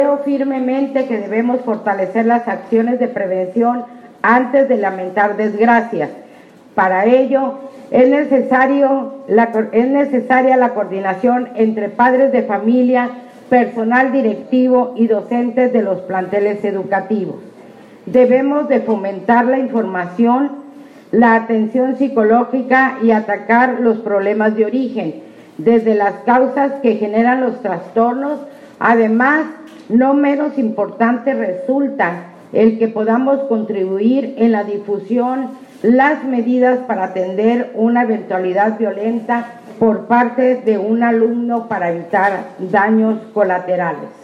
Creo firmemente que debemos fortalecer las acciones de prevención antes de lamentar desgracias. Para ello, es necesaria la coordinación entre padres de familia, personal directivo y docentes de los planteles educativos. Debemos de fomentar la información, la atención psicológica y atacar los problemas de origen, desde las causas que generan los trastornos. Además, no menos importante resulta el que podamos contribuir en la difusión las medidas para atender una eventualidad violenta por parte de un alumno para evitar daños colaterales.